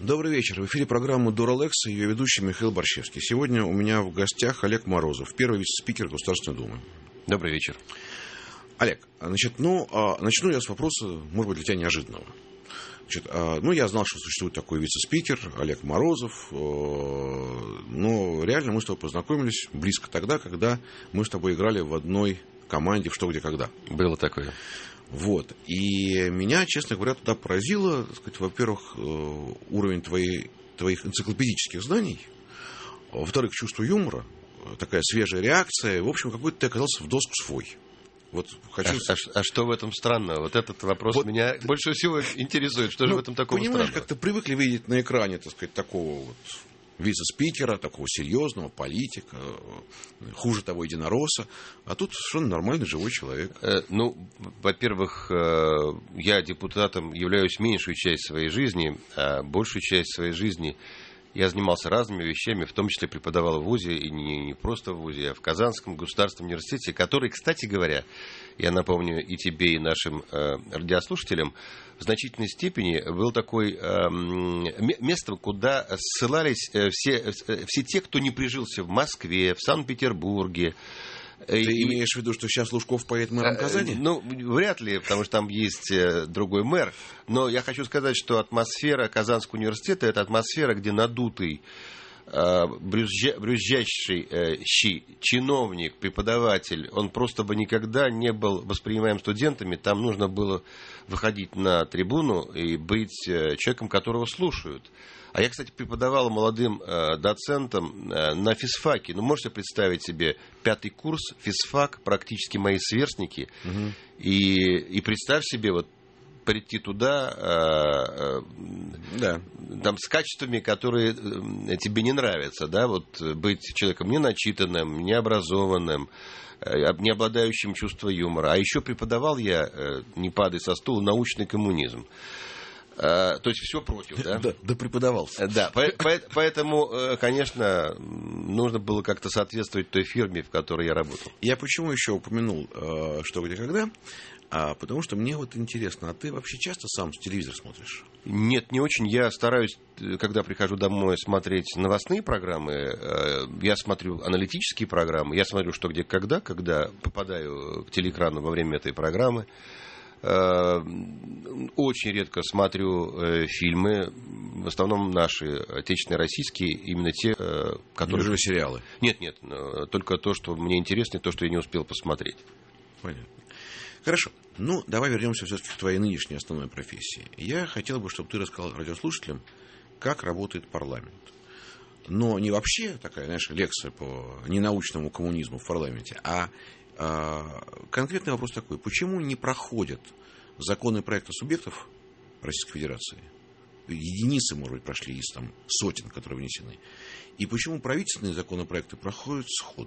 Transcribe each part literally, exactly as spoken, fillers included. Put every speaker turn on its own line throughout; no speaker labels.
Добрый вечер. В эфире программа «Дуралекс» и ее ведущий Михаил Борщевский. Сегодня у меня в гостях Олег Морозов, первый вице-спикер Государственной Думы.
Добрый вечер.
Олег, значит, ну, начну я с вопроса, может быть, для тебя неожиданного. Значит, ну, я знал, что существует такой вице-спикер Олег Морозов, но реально мы с тобой познакомились близко тогда, когда мы с тобой играли в одной команде в «Что, где, когда».
Было такое.
Вот. И меня, честно говоря, туда поразило, так сказать, во-первых, уровень твоей, твоих энциклопедических знаний, во-вторых, чувство юмора, такая свежая реакция, в общем, какой-то ты оказался в доску свой. Вот хочу...
а, а, а что в этом странного? Вот этот вопрос вот... меня больше всего интересует. Что ну, же в этом такого
понимаешь,
странного?
как-то привыкли видеть на экране, так сказать, такого вот вице-спикера, такого серьезного политика, хуже того, единоросса. А тут совершенно нормальный живой человек.
Э, ну, во-первых, э, я депутатом являюсь меньшую часть своей жизни, а большую часть своей жизни я занимался разными вещами, в том числе преподавал в ВУЗе, и не, не просто в ВУЗе, а в Казанском государственном университете, который, кстати говоря, я напомню и тебе, и нашим э, радиослушателям, в значительной степени был такой э, местом, куда ссылались э, все, э, все те, кто не прижился в Москве, в Санкт-Петербурге.
Ты и... имеешь в виду, что сейчас Лужков поедет мэром Казани?
Ну, вряд ли, потому что там есть другой мэр. Но я хочу сказать, что атмосфера Казанского университета – это атмосфера, где надутый, брюзжа, брюзжащий чиновник, преподаватель, он просто бы никогда не был воспринимаем студентами. Там нужно было выходить на трибуну и быть человеком, которого слушают. А я, кстати, преподавал молодым э, доцентам э, на физфаке. Ну, можете представить себе пятый курс, физфак, практически мои сверстники. Угу. И, и представь себе, вот прийти туда э, э, да. там, с качествами, которые э, тебе не нравятся. Да? Вот, быть человеком неначитанным, необразованным, э, не обладающим чувством юмора. А еще преподавал я, э, не падая со стула, научный коммунизм. То есть все против, да?
Да, да преподавался.
Да, поэтому, конечно, нужно было как-то соответствовать той фирме, в которой я работал.
Я почему еще упомянул «Что, где, когда»? А, потому что мне вот интересно, а ты вообще часто сам телевизор смотришь?
Нет, не очень. Я стараюсь, когда прихожу домой, смотреть новостные программы. Я смотрю аналитические программы. Я смотрю «Что, где, когда», когда попадаю к телеэкрану во время этой программы. Очень редко смотрю э, фильмы, в основном наши, отечественные, российские, именно те, э, которые...
Неужели сериалы?
Нет, нет, только то, что мне интересно, и то, что я не успел посмотреть.
Понятно. Хорошо. Ну, давай вернемся все-таки к твоей нынешней основной профессии. Я хотел бы, чтобы ты рассказал радиослушателям, как работает парламент. Но не вообще такая, знаешь, лекция по ненаучному коммунизму в парламенте, а конкретный вопрос такой. Почему не проходят законы проекта субъектов Российской Федерации? Единицы, может быть, прошли из там, сотен, которые внесены. И почему правительственные законопроекты проходят сходу?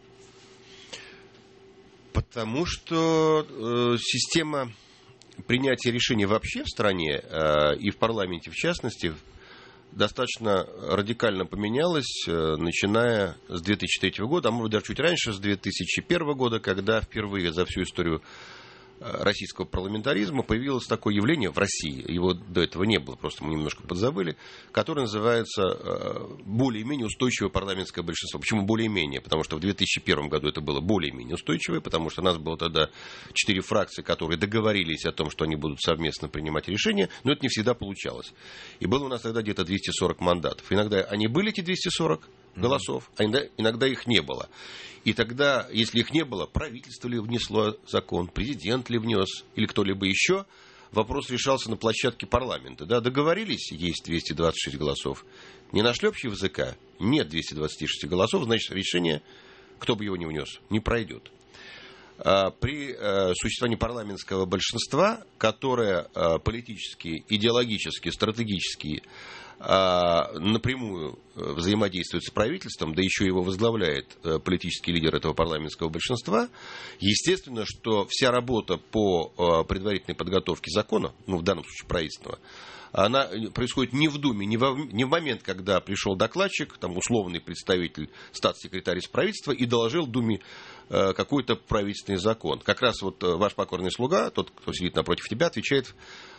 Потому что э, система принятия решений вообще в стране э, и в парламенте в частности достаточно радикально поменялась, начиная с две тысячи третьего года, а может даже чуть раньше, с две тысячи первого года, когда впервые за всю историю российского парламентаризма появилось такое явление в России, его до этого не было, просто мы немножко подзабыли, которое называется более-менее устойчивое парламентское большинство. Почему более-менее? Потому что в две тысячи первом году это было более-менее устойчивое, потому что у нас было тогда четыре фракции, которые договорились о том, что они будут совместно принимать решения, но это не всегда получалось. И было у нас тогда где-то двести сорок мандатов. Иногда они были, эти двести сорок голосов, а иногда, иногда их не было. И тогда, если их не было, правительство ли внесло закон, президент ли внес, или кто-либо еще, вопрос решался на площадке парламента. Да, договорились, есть двести двадцать шесть голосов. Не нашли общего языка, нет двухсот двадцати шести голосов, значит, решение, кто бы его не внес, не пройдет. При существовании парламентского большинства, которое политически, идеологически, стратегически напрямую взаимодействует с правительством, да еще его возглавляет политический лидер этого парламентского большинства, естественно, что вся работа по предварительной подготовке закона, ну, в данном случае правительства, она происходит не в Думе, не в, не в момент, когда пришел докладчик, там условный представитель, статс-секретарь из правительства, и доложил Думе э, какой-то правительственный закон. Как раз вот ваш покорный слуга, тот, кто сидит напротив тебя, отвечает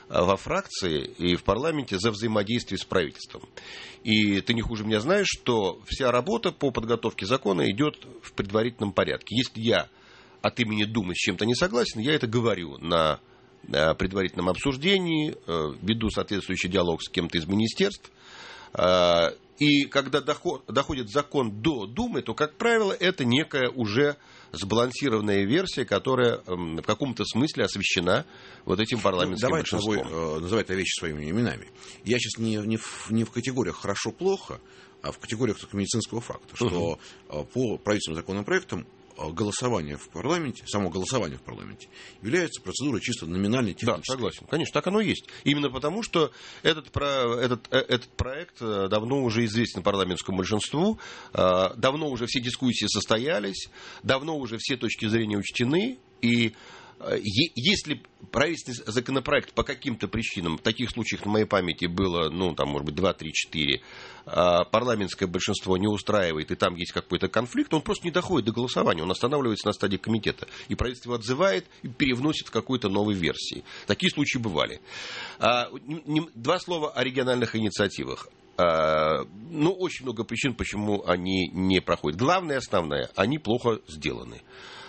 во фракции и в парламенте за взаимодействие с правительством. И ты не хуже меня знаешь, что вся работа по подготовке закона идет в предварительном порядке. Если я от имени Думы с чем-то не согласен, я это говорю на предварительном обсуждении, веду соответствующий диалог с кем-то из министерств. И когда доходит закон до Думы, то, как правило, это некая уже сбалансированная версия, которая в каком-то смысле освещена вот этим парламентским
ну, давай
большинством.
Давай э, называть вещи своими именами. Я сейчас не, не, в, не в категориях «хорошо-плохо», а в категориях только медицинского факта, что угу. по правительственным законопроектам голосование в парламенте, само голосование в парламенте является процедурой чисто номинальной технической.
Да, согласен. Конечно, так оно и есть. Именно потому, что этот, про, этот, этот проект давно уже известен парламентскому большинству, давно уже все дискуссии состоялись, давно уже все точки зрения учтены, и если правительственный законопроект по каким-то причинам, в таких случаях на моей памяти было, ну, там, может быть, два, три, четыре, парламентское большинство не устраивает, и там есть какой-то конфликт, он просто не доходит до голосования, он останавливается на стадии комитета, и правительство отзывает и перевносит в какой-то новой версии. Такие случаи бывали. Два слова о региональных инициативах. Ну, очень много причин, почему они не проходят. Главное, основное, они плохо сделаны.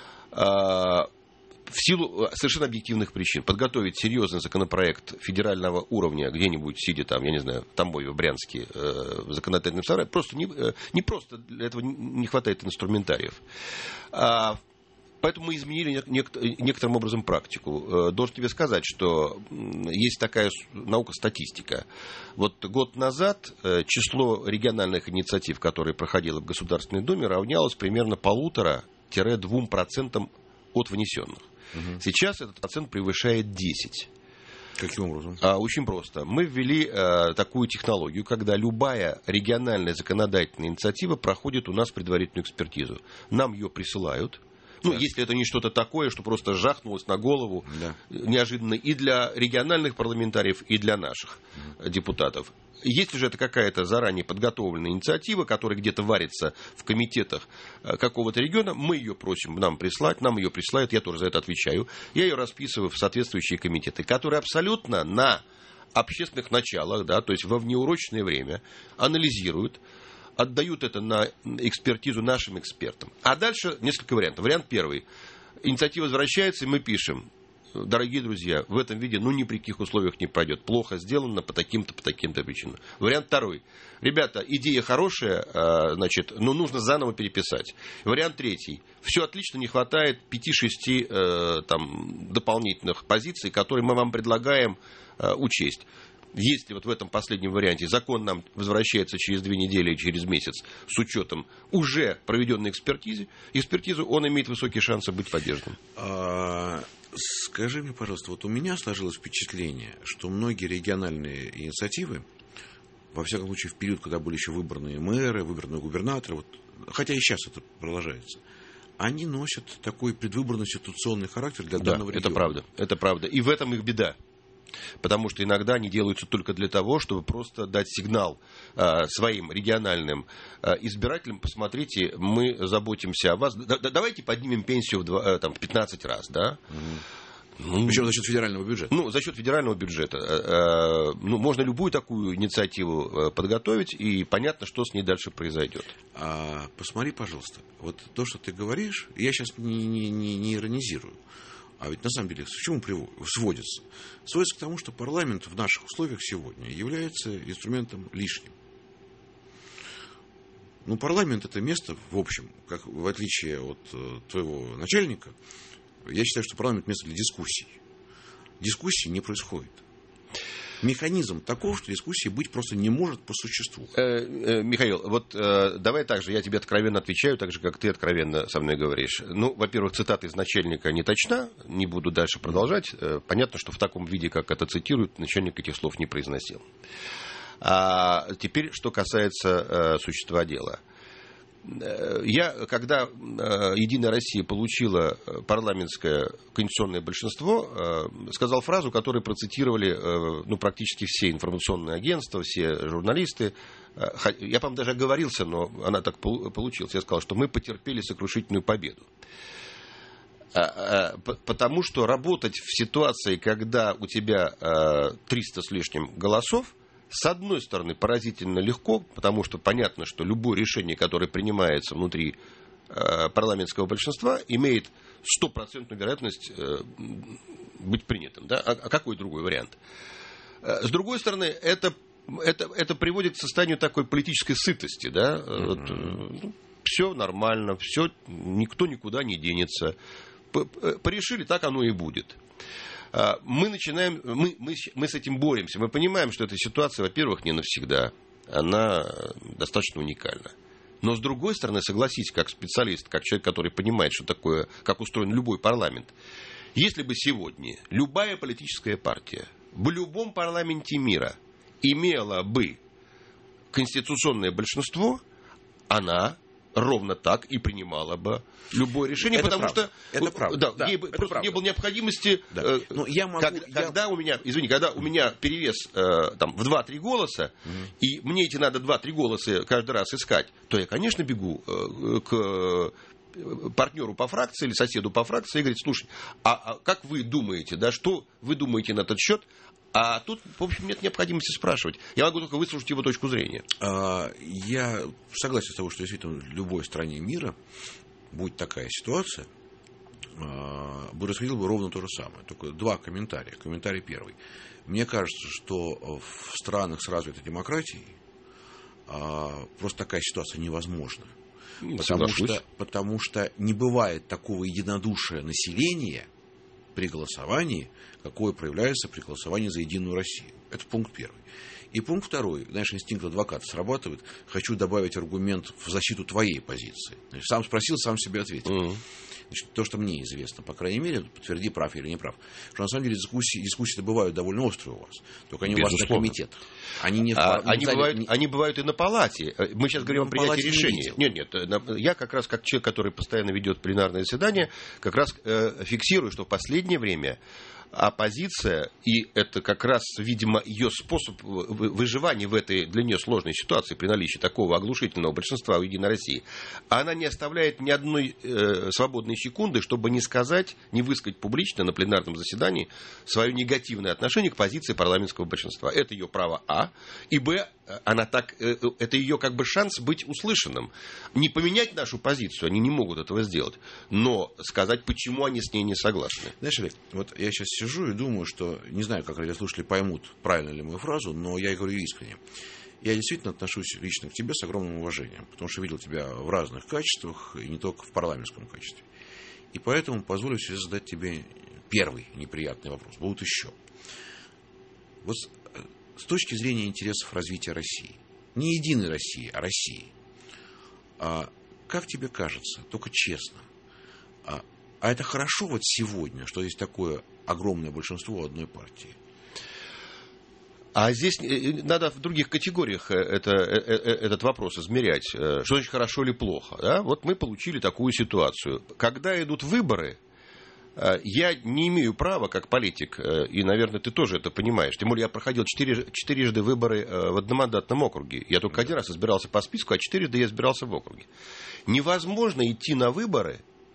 В силу совершенно объективных причин подготовить серьезный законопроект федерального уровня, где-нибудь сидя там, я не знаю, в Тамбове, в Брянске, э, в законодательном собрании, просто не, э, не просто для этого не хватает инструментариев. А, поэтому мы изменили нек- некоторым образом практику. Э, должен тебе сказать, что есть такая наука статистика. Вот год назад э, число региональных инициатив, которые проходило в Государственной Думе, равнялось примерно полутора-двум процентам от внесенных. Угу. Сейчас этот процент превышает десять.
Каким образом?
А, очень просто. Мы ввели а, такую технологию, когда любая региональная законодательная инициатива проходит у нас предварительную экспертизу. Нам ее присылают. Ну, да. Если это не что-то такое, что просто жахнулось на голову, да. неожиданно и для региональных парламентариев, и для наших угу. депутатов. Если же это какая-то заранее подготовленная инициатива, которая где-то варится в комитетах какого-то региона, мы ее просим нам прислать, нам ее присылают, я тоже за это отвечаю, я ее расписываю в соответствующие комитеты, которые абсолютно на общественных началах, да, то есть во внеурочное время анализируют, отдают это на экспертизу нашим экспертам. А дальше несколько вариантов. Вариант первый. Инициатива возвращается, и мы пишем: дорогие друзья, в этом виде, ну, ни при каких условиях не пройдет. Плохо сделано по таким-то, по таким-то причинам. Вариант второй. Ребята, идея хорошая, значит, но нужно заново переписать. Вариант третий. Все отлично, не хватает пяти-шести там дополнительных позиций, которые мы вам предлагаем учесть. Если вот в этом последнем варианте закон нам возвращается через две недели и через месяц с учетом уже проведенной экспертизы, экспертизы, он имеет высокие шансы быть поддержанным.
А, скажи мне, пожалуйста, вот у меня сложилось впечатление, что многие региональные инициативы, во всяком случае в период, когда были еще выбранные мэры, выбранные губернаторы, вот, хотя и сейчас это продолжается, они носят такой предвыборный ситуационный характер для
да,
данного региона.
Это правда, это правда. И в этом их беда. Потому что иногда они делаются только для того, чтобы просто дать сигнал э, своим региональным э, избирателям: посмотрите, мы заботимся о вас, да, да, давайте поднимем пенсию в, два, э, там, в пятнадцать раз, да?
Угу. Ну, причем за счет федерального бюджета.
Ну, за счет федерального бюджета. Э, э, ну, можно любую такую инициативу э, подготовить, и понятно, что с ней дальше произойдет.
А, посмотри, пожалуйста, вот то, что ты говоришь, я сейчас не, не, не, не иронизирую. А ведь на самом деле к чему сводится? Сводится к тому, что парламент в наших условиях сегодня является инструментом лишним. Ну, парламент — это место, в общем, как, в отличие от твоего начальника, я считаю, что парламент — место для дискуссий. Дискуссий не происходит. Механизм таков, что дискуссии быть просто не может по существу.
Э, э, Михаил, вот э, давай так же, я тебе откровенно отвечаю, так же, как ты откровенно со мной говоришь. Ну, во-первых, цитата из начальника не точна, не буду дальше продолжать. Э, понятно, что в таком виде, как это цитируют, начальник этих слов не произносил. А теперь, что касается э, существа дела. Я, когда «Единая Россия» получила парламентское конституционное большинство, сказал фразу, которую процитировали ну, практически все информационные агентства, все журналисты. Я, по-моему, даже оговорился, но она так получилась. Я сказал, что мы потерпели сокрушительную победу. Потому что работать в ситуации, когда у тебя триста с лишним голосов, с одной стороны, поразительно легко, потому что понятно, что любое решение, которое принимается внутри парламентского большинства, имеет стопроцентную вероятность быть принятым. Да? А какой другой вариант? С другой стороны, это, это, это приводит к состоянию такой политической сытости. Да? Mm-hmm. Вот, все нормально, все, никто никуда не денется. Порешили, так оно и будет. Мы начинаем, мы, мы, мы с этим боремся. Мы понимаем, что эта ситуация, во-первых, не навсегда. Она достаточно уникальна. Но, с другой стороны, согласись, как специалист, как человек, который понимает, что такое, как устроен любой парламент. Если бы сегодня любая политическая партия в любом парламенте мира имела бы конституционное большинство, она ровно так и принимала бы любое решение,
это
потому
правда.
что
это правда.
Да,
да,
ей
это
просто
правда.
не было необходимости.
Да.
Э,
ну, я могу,
как,
я...
Когда у меня, извини, когда у меня перевес э, там, в два-три голоса, угу. и мне эти надо два-три голоса каждый раз искать, то я, конечно, бегу э, к партнеру по фракции или соседу по фракции и говорит: слушай, а, а как вы думаете, да, что вы думаете на этот счет? А тут, в общем, нет необходимости спрашивать. Я могу только выслушать его точку зрения.
Я согласен с тобой, что действительно в любой стране мира будет такая ситуация, бы происходило бы ровно то же самое. Только два комментария. Комментарий первый. Мне кажется, что в странах с развитой демократией просто такая ситуация невозможна. Потому что, потому что не бывает такого единодушия населения при голосовании, какое проявляется при голосовании за Единую Россию. Это пункт первый. И пункт второй. Знаешь, инстинкт адвоката срабатывает. Хочу добавить аргумент в защиту твоей позиции. Значит, сам спросил, сам себе ответил. Mm-hmm. Значит, то, что мне известно, по крайней мере, подтверди, прав или не прав, что на самом деле дискуссии, дискуссии бывают довольно острые у вас. Только они Безусловно. У вас на комитетах. Они, не
а,
в,
они,
зале,
бывают,
не...
они бывают и на палате. Мы сейчас говорим о принятии решения.
Не
нет, нет. Я как раз, как человек, который постоянно ведет пленарное заседание, как раз э, фиксирую, что в последнее время оппозиция, и это как раз, видимо, ее способ выживания в этой для нее сложной ситуации при наличии такого оглушительного большинства у Единой России, она не оставляет ни одной э, свободной секунды, чтобы не сказать, не высказать публично на пленарном заседании свое негативное отношение к позиции парламентского большинства. Это ее право А. И Б, она так, э, это ее как бы шанс быть услышанным. Не поменять нашу позицию, они не могут этого сделать, но сказать, почему они с ней не согласны.
Знаешь, Олег, вот я сейчас сижу и думаю, что, не знаю, как радиослушатели поймут, правильно ли мою фразу, но я говорю искренне. Я действительно отношусь лично к тебе с огромным уважением, потому что видел тебя в разных качествах, и не только в парламентском качестве. И поэтому позволю себе задать тебе первый неприятный вопрос. Будут еще. Вот с точки зрения интересов развития России, не единой России, а России, а как тебе кажется, только честно, а, а это хорошо вот сегодня, что есть такое огромное большинство одной партии?
А здесь надо в других категориях это, этот вопрос измерять. Что значит хорошо или плохо? Да? Вот мы получили такую ситуацию. Когда идут выборы, я не имею права, как политик, и, наверное, ты тоже это понимаешь. Тем более я проходил четыре, четырежды выборы в одномандатном округе. Я только один раз избирался по списку, а четырежды я избирался в округе. Невозможно идти на выборы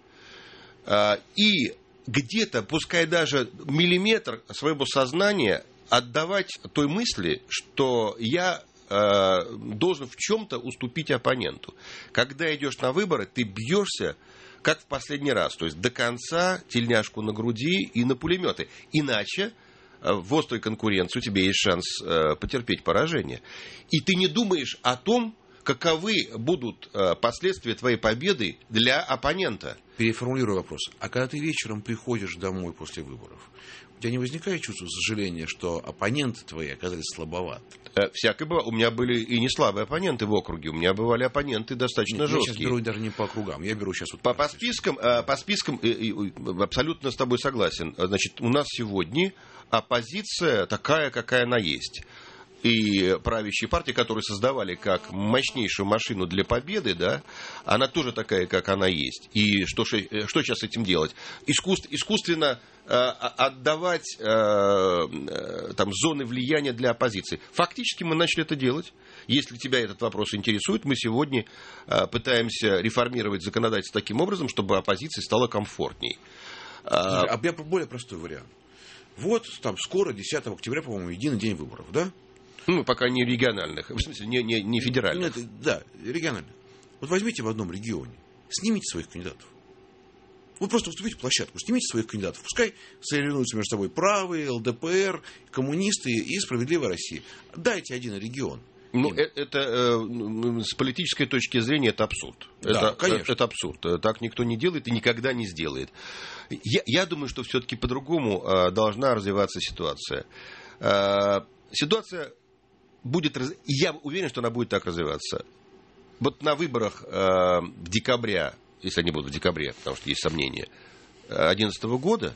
и где-то, пускай даже миллиметр своего сознания, отдавать той мысли, что я э, должен в чем-то уступить оппоненту. Когда идешь на выборы, ты бьешься, как в последний раз, то есть до конца, тельняшку на груди и на пулеметы. Иначе э, в острой конкуренции у тебя есть шанс э, потерпеть поражение. И ты не думаешь о том, каковы будут э, последствия твоей победы для оппонента.
Переформулирую вопрос. А когда ты вечером приходишь домой после выборов, у тебя не возникает чувство сожаления, что оппоненты твои оказались слабоваты?
Э, всякое было. У меня были и не слабые оппоненты в округе. У меня бывали оппоненты достаточно
Нет,
жесткие.
Я сейчас беру даже не по округам. Я беру сейчас вот
по, по спискам. Э, по спискам э, э, абсолютно с тобой согласен. Значит, у нас сегодня оппозиция такая, какая она есть. и правящие партии, которые создавали как мощнейшую машину для победы, да, она тоже такая, как она есть. И что, что сейчас с этим делать? Искусств, искусственно э, отдавать э, э, там, зоны влияния для оппозиции. Фактически мы начали это делать. Если тебя этот вопрос интересует, мы сегодня э, пытаемся реформировать законодательство таким образом, чтобы оппозиции стало комфортней.
А, а я более простой вариант. Вот там скоро, десятого октября, по-моему, единый день выборов, да?
Ну, пока не региональных, в смысле, не, не, не федеральных.
Нет, да, региональных. Вот возьмите в одном регионе, снимите своих кандидатов. Вы просто вступите в площадку, снимите своих кандидатов. Пускай соревнуются между собой правые, эл дэ пэ эр, коммунисты и «Справедливая Россия». Дайте один регион.
Ну, это, это э, с политической точки зрения это абсурд.
Да,
это,
конечно.
Это абсурд. Так никто не делает и никогда не сделает. Я, я думаю, что все-таки по-другому э, должна развиваться ситуация. Э, ситуация будет... Раз... Я уверен, что она будет так развиваться. Вот на выборах э, в декабре, если они будут в декабре, потому что есть сомнения, две тысячи одиннадцатого года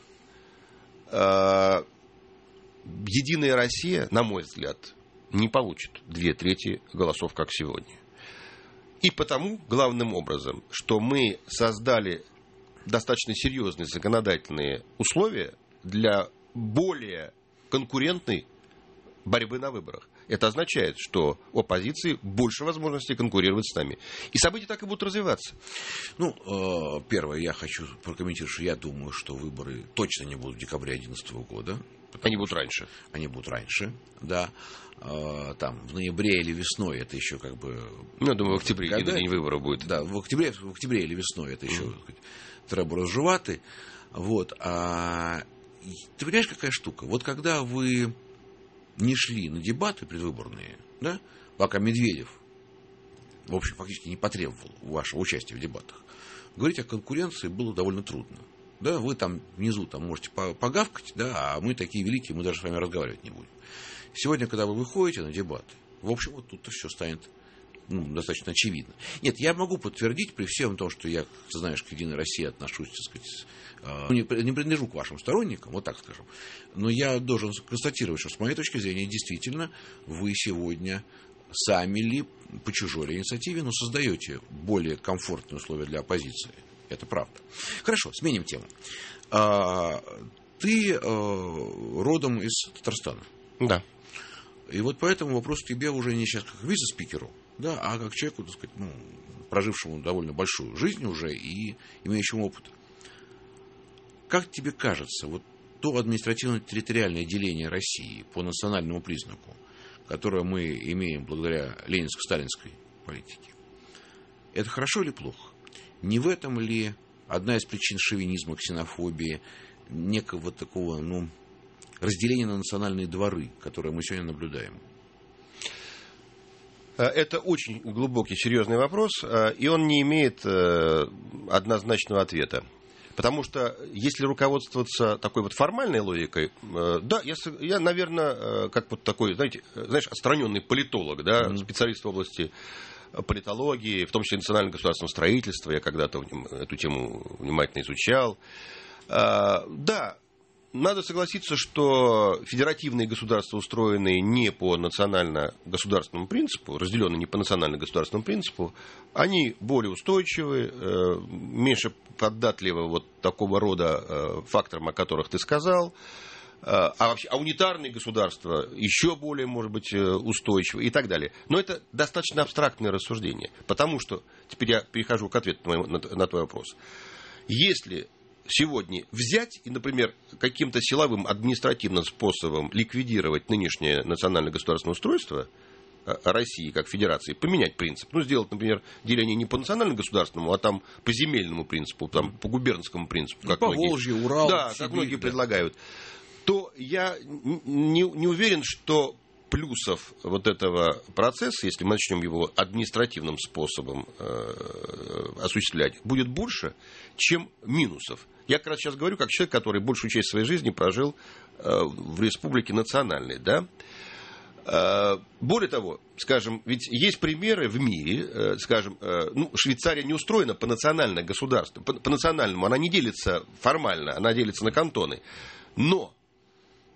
э, Единая Россия, на мой взгляд, не получит две трети голосов, как сегодня. И потому, главным образом, что мы создали достаточно серьезные законодательные условия для более конкурентной борьбы на выборах. Это означает, что у оппозиции больше возможностей конкурировать с нами. И события так и будут развиваться.
Ну, э, первое, я хочу прокомментировать, что я думаю, что выборы точно не будут в декабре две тысячи одиннадцатого года.
Они будут раньше.
Они будут раньше, да. Э, там, в ноябре или весной, это еще как бы...
Ну, я думаю, в октябре,
когда...
день выборов будет.
Да, в октябре, в октябре или весной, это еще, mm-hmm. треба розжувати. Вот. А, ты понимаешь, какая штука? Вот когда вы не шли на дебаты предвыборные, да, пока Медведев, в общем, фактически не потребовал вашего участия в дебатах, говорить о конкуренции было довольно трудно. Да, вы там внизу там можете погавкать, да, а мы такие великие, мы даже с вами разговаривать не будем. Сегодня, когда вы выходите на дебаты, в общем, вот тут-то все станет, ну, достаточно очевидно. Нет, я могу подтвердить при всем том, что я, ты знаешь, к «Единой России» отношусь, так сказать, э, не, не принадлежу к вашим сторонникам, вот так скажем, но я должен констатировать, что с моей точки зрения, действительно, вы сегодня сами ли, по чужой ли инициативе, но создаете более комфортные условия для оппозиции. Это правда. Хорошо, сменим тему. А, ты а, родом из Татарстана.
Да.
И вот поэтому вопрос к тебе уже не сейчас как вице-спикеру, да, а как человеку, так сказать, ну, прожившему довольно большую жизнь уже и имеющему опыт. Как тебе кажется, вот то административно-территориальное деление России по национальному признаку, которое мы имеем благодаря ленинско-сталинской политике, это хорошо или плохо? Не в этом ли одна из причин шовинизма, ксенофобии, некого такого, ну, разделения на национальные дворы, которое мы сегодня наблюдаем?
Это очень глубокий, серьезный вопрос, и он не имеет однозначного ответа. Потому что, если руководствоваться такой вот формальной логикой, да, я, я наверное, как вот такой, знаете, знаешь, отстраненный политолог, да, mm-hmm. специалист в области политологии, в том числе национального государственного строительства, я когда-то эту тему внимательно изучал. Да, надо согласиться, что федеративные государства, устроенные не по национально-государственному принципу, разделенные не по национально-государственному принципу, они более устойчивы, меньше податливы вот такого рода факторам, о которых ты сказал. А вообще, а унитарные государства еще более, может быть, устойчивы и так далее. Но это достаточно абстрактное рассуждение, потому что, теперь я перехожу к ответу на, на, на твой вопрос. Если сегодня взять и, например, каким-то силовым административным способом ликвидировать нынешнее национальное государственное устройство России как федерации, поменять принцип, ну, сделать, например, деление не по национально-государственному, а там по земельному принципу, там, по губернскому принципу, как
по
многие,
Волжье, Урал,
да,
Сибирь,
как многие
да.
предлагают, то я не, не уверен, что плюсов вот этого процесса, если мы начнем его административным способом э, осуществлять, будет больше, чем минусов. Я как раз сейчас говорю как человек, который большую часть своей жизни прожил э, в республике национальной, да. Э, более того, скажем, ведь есть примеры в мире, э, скажем, э, ну, Швейцария не устроена по национальному государству, по, по национальному, она не делится формально, она делится на кантоны, но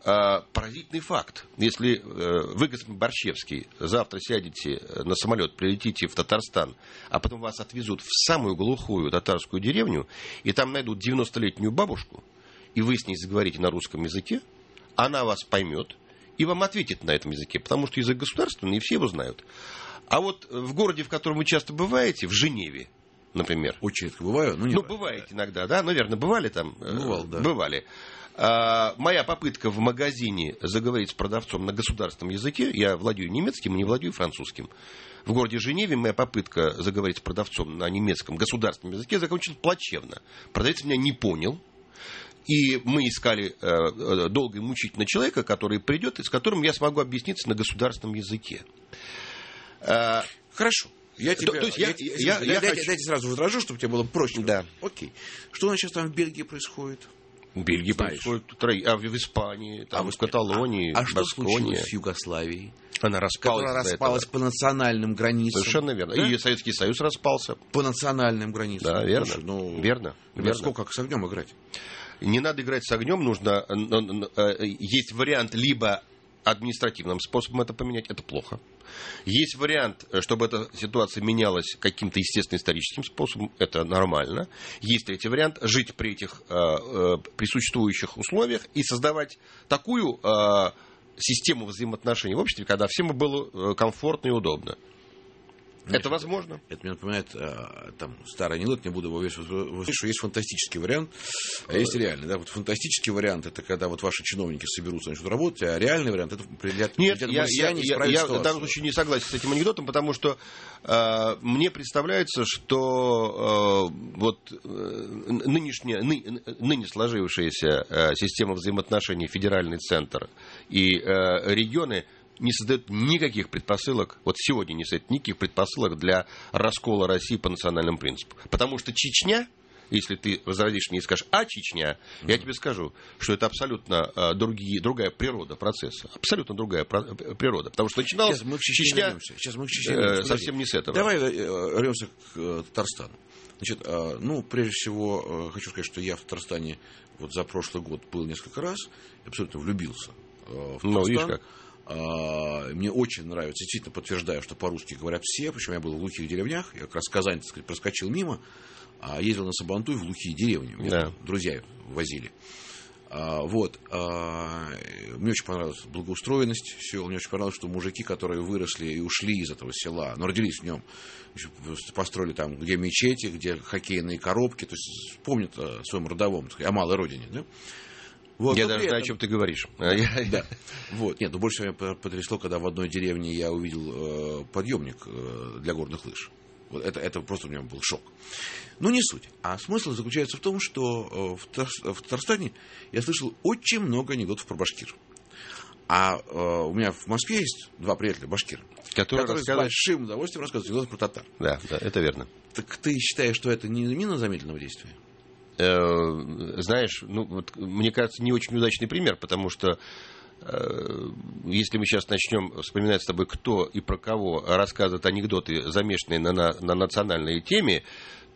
поразительный факт. Если вы, господин Борщевский, завтра сядете на самолет, прилетите в Татарстан, а потом вас отвезут в самую глухую татарскую деревню, и там найдут девяностолетнюю бабушку, и вы с ней заговорите на русском языке, она вас поймет и вам ответит на этом языке, потому что язык государственный, и все его знают. А вот в городе, в котором вы часто бываете, в Женеве, например.
Очень редко бываю. Ну, не
ну
знаю.
Бываете иногда, да? Наверное, бывали там?
Бывал, да.
Бывали. А, моя попытка в магазине заговорить с продавцом на государственном языке, я владею немецким и не владею французским. В городе Женеве моя попытка заговорить с продавцом на немецком государственном языке закончилась плачевно. Продавец меня не понял. И мы искали э, долго и мучительно человека, который придет, и с которым я смогу объясниться на государственном языке.
А, Хорошо. Я тебе,
то, то есть я,
я,
я,
я,
я
дайте,
хочу...
дайте сразу возражу, чтобы тебе было проще.
Да.
Окей. Что у нас сейчас там в Бельгии происходит?
В Бельгии
Знаешь.
происходит, а в Испании, там,
а
в Каталонии,
а, а
в
что
Басконии.
случилось с Югославией?
Она распалась.
Которая распалась по национальным границам.
Совершенно верно. Да? И Советский Союз распался.
По национальным границам.
Да, верно.
Слушай, ну,
верно. верно.
Сколько как с огнем играть?
Не надо играть с огнем, нужно. Есть вариант либо административным способом это поменять, это плохо. Есть вариант, чтобы эта ситуация менялась каким-то естественно-историческим способом, это нормально. Есть третий вариант, жить при этих э, э, присуществующих условиях и создавать такую э, систему взаимоотношений в обществе, когда всем было комфортно и удобно. Значит, это возможно.
Это мне напоминает а, там, старый анекдот, не буду его весь услышать, что есть фантастический вариант, а есть реальный. Да? Вот фантастический вариант — это когда вот ваши чиновники соберутся, начнут работать, а реальный вариант — это прилетят марсиане и исправят
я,
ситуацию.
я в данном случае не согласен с этим анекдотом, потому что э, мне представляется, что э, вот э, нынешняя, ны, ныне сложившаяся э, система взаимоотношений федеральный центр и э, регионы не создает никаких предпосылок, вот сегодня не создает никаких предпосылок для раскола России по национальным принципам. Потому что Чечня, если ты возразишь мне и скажешь, а Чечня, mm-hmm. я тебе скажу, что это абсолютно а, другие, другая природа процесса. Абсолютно другая про, природа. Потому что начиналась
Сейчас мы к
Чечня
вернемся. Сейчас мы к Чечне вернемся.
Э, совсем не с этого.
Давай вернемся к э, Татарстану. Значит, э, ну, прежде всего, э, хочу сказать, что я в Татарстане вот за прошлый год был несколько раз, абсолютно влюбился э, в Татарстан.
Ну, видишь как.
Мне очень нравится, действительно подтверждаю, что по-русски говорят все, причем я был в глухих деревнях, я как раз Казань, так сказать, проскочил мимо, а ездил на Сабантуй в глухие деревни, меня
да.
друзья возили. Вот. Мне очень понравилась благоустроенность сел, мне очень понравилось, что мужики, которые выросли и ушли из этого села, но родились в нем, построили там, где мечети, где хоккейные коробки, то есть помнят о своем родовом, так сказать, о малой родине, да? Вот,
я даже знаю, этом... о чем ты говоришь.
Да. Вот. Нет, но больше всего меня потрясло, когда в одной деревне я увидел э, подъемник э, для горных лыж. Вот это, это просто у меня был шок. Но не суть. А смысл заключается в том, что э, в, в Татарстане я слышал очень много анекдотов про башкир. А э, у меня в Москве есть два приятеля башкира,
которые,
которые
рассказывают...
с большим удовольствием рассказывают анекдоты про татар.
Да, да, это верно.
Так ты считаешь, что это не мина замедленного действия?
Знаешь, ну, вот, мне кажется, не очень удачный пример, потому что э, если мы сейчас начнем вспоминать с тобой, кто и про кого рассказывает анекдоты, замешанные на, на, на национальной теме,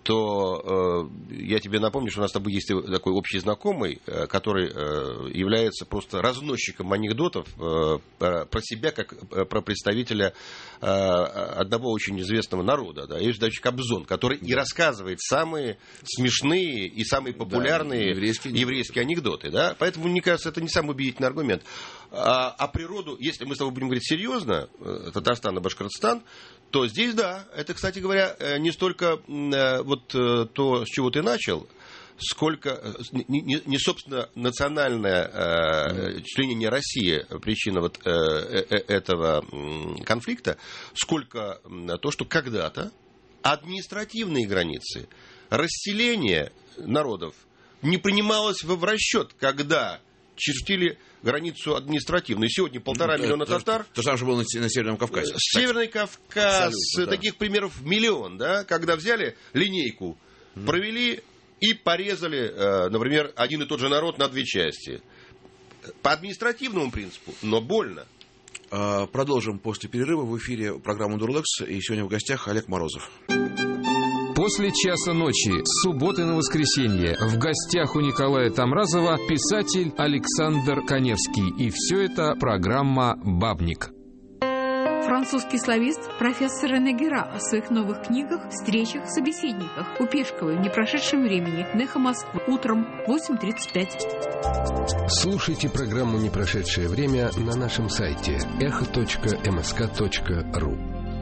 то э, я тебе напомню, что у нас с тобой есть такой общий знакомый, э, который э, является просто разносчиком анекдотов э, про себя, как э, про представителя э, одного очень известного народа. Да, есть даже Кобзон, который и рассказывает самые смешные и самые популярные да, еврейские, еврейские анекдоты. Да? Поэтому, мне кажется, это не самый убедительный аргумент. А, а природу, если мы с тобой будем говорить серьезно, Татарстан и Башкортостан, то здесь, да, это, кстати говоря, не столько э, вот э, то, с чего ты начал, сколько, не, не, не собственно, национальное э, членение России причина вот э, э, этого э, конфликта, сколько э, то, что когда-то административные границы, расселение народов не принималось в расчет, когда чертили границу административную. Сегодня полтора ну, миллиона
то,
татар.
То же самое, что было на, на Северном Кавказе.
Северный Кавказ,
да.
Таких примеров миллион, да, когда взяли линейку, mm. провели и порезали, например, один и тот же народ на две части. По административному принципу, но больно.
Продолжим после перерыва. В эфире программа «Дурлекс». И сегодня в гостях Олег Морозов.
После часа ночи, с субботы на воскресенье, в гостях у Николая Тамразова писатель Александр Каневский. И все это программа «Бабник».
Французский славист профессор Рене Гера о своих новых книгах, встречах, собеседниках. У Пешковой в непрошедшем времени. Эхо Москвы. Утром восемь тридцать пять.
Слушайте программу «Непрошедшее время» на нашем сайте эхо точка эм эс ка точка ру.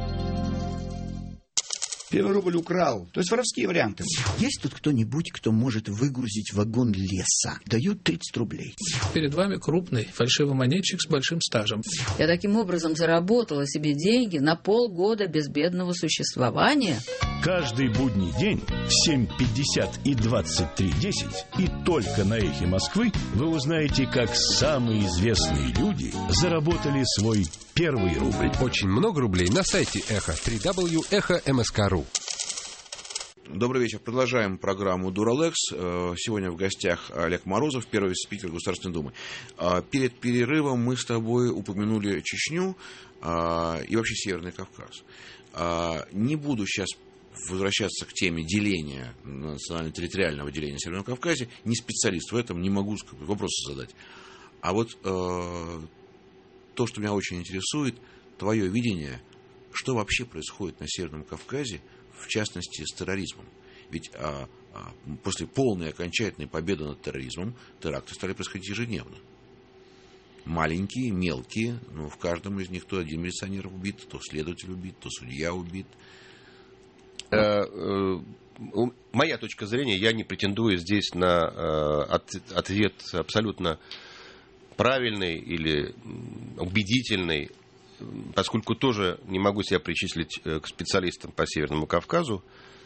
Первый рубль украл. То есть воровские варианты.
Есть тут кто-нибудь, кто может выгрузить вагон леса? Дают тридцать рублей.
Перед вами крупный фальшивомонетчик с большим стажем.
Я таким образом заработала себе деньги на полгода безбедного существования.
Каждый будний день в семь пятьдесят и двадцать три десять и только на «Эхе Москвы» вы узнаете, как самые известные люди заработали свой первый рубль.
Очень много рублей на сайте Эхо. дабл ю дабл ю дабл ю точка эхо эм эс ка точка ру.
Добрый вечер. Продолжаем программу «Дуралекс». Сегодня в гостях Олег Морозов, первый спикер Государственной Думы. Перед перерывом мы с тобой упомянули Чечню и вообще Северный Кавказ. Не буду сейчас возвращаться к теме деления, национально-территориального деления Северного Кавказа. Не специалист в этом, не могу вопросы задать. А вот то, что меня очень интересует, твое видение, что вообще происходит на Северном Кавказе, в частности, с терроризмом. Ведь а, а, после полной окончательной победы над терроризмом теракты стали происходить ежедневно. Маленькие, мелкие, но в каждом из них то один милиционер убит, то следователь убит, то судья убит.
Моя точка зрения, я не претендую здесь на ответ абсолютно правильный или убедительный, поскольку тоже не могу себя причислить к специалистам по Северному Кавказу.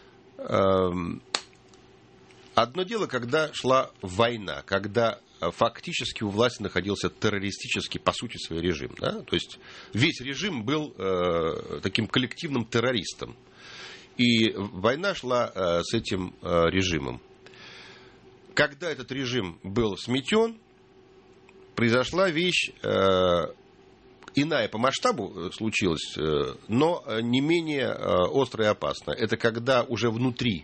Одно дело, когда шла война, когда фактически у власти находился террористический, по сути, свой режим. Да? То есть весь режим был э, таким коллективным террористом. И война шла э, с этим э, режимом. Когда этот режим был сметен, произошла вещь э, иная по масштабу случилась, э, но не менее э, острая и опасная. Это когда уже внутри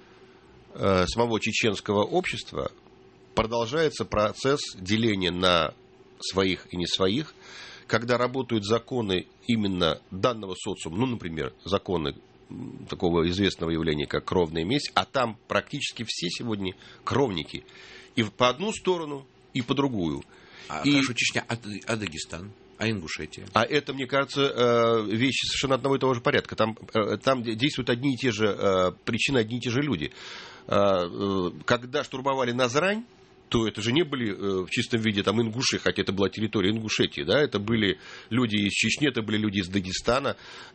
э, самого чеченского общества продолжается процесс деления на своих и не своих, когда работают законы именно данного социума, ну, например, законы такого известного явления, как кровная месть, а там практически все сегодня кровники. И по одну сторону, и по другую.
А,
и...
Хорошо, Чечня, а, а Дагестан? А Ингушетия?
А это, мне кажется, вещи совершенно одного и того же порядка. Там, там действуют одни и те же причины, одни и те же люди. Когда штурмовали Назрань, то это же не были в чистом виде там ингуши, хотя это была территория Ингушетии, да, это были люди из Чечни, это были люди из Дагестана,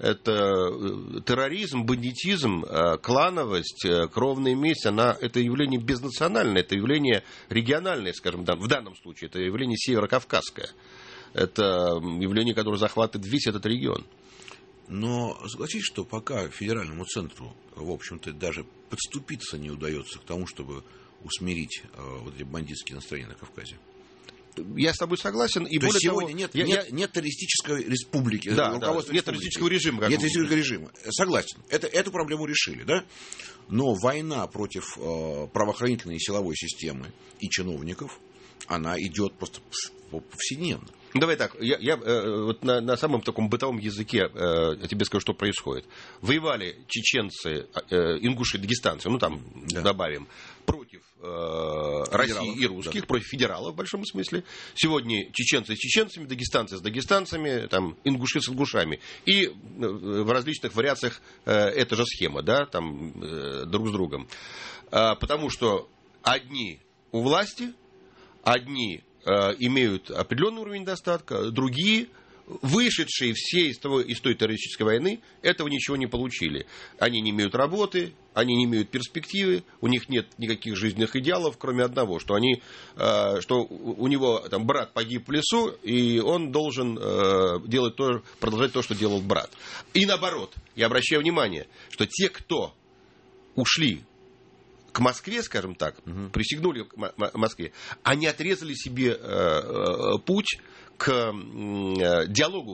это терроризм, бандитизм, клановость, кровная месть, она, это явление безнациональное, это явление региональное, скажем, в данном случае, это явление северокавказское, это явление, которое захватывает весь этот регион.
Но согласитесь, что пока федеральному центру, в общем-то, даже подступиться не удается к тому, чтобы усмирить э, вот эти бандитские настроения на Кавказе.
Я с тобой согласен. И
То
более
есть сегодня
того,
нет,
я,
нет,
я...
нет террористической республики.
Да, да, нет террористического режима. Как
нет террористического режима. Согласен. Это, эту проблему решили, да? Но война против э, правоохранительной и силовой системы и чиновников, она идет просто повседневно.
Давай так, я, я э, вот на, на самом таком бытовом языке э, тебе скажу, что происходит. Воевали чеченцы, э, ингуши, дагестанцы, ну там да. добавим, против э, России и русских, да. против федералов в большом смысле. Сегодня чеченцы с чеченцами, дагестанцы с дагестанцами, там, ингуши с ингушами. И в различных вариациях э, эта же схема, да, там, э, друг с другом. Э, потому что одни у власти, одни имеют определенный уровень достатка, другие, вышедшие все из, того, из той террористической войны, этого ничего не получили. Они не имеют работы, они не имеют перспективы, у них нет никаких жизненных идеалов, кроме одного, что, они, что у него там, брат погиб в лесу, и он должен делать то, продолжать то, что делал брат. И наоборот, я обращаю внимание, что те, кто ушли к Москве, скажем так, угу. присягнули к Москве, они отрезали себе э, путь к э, диалогу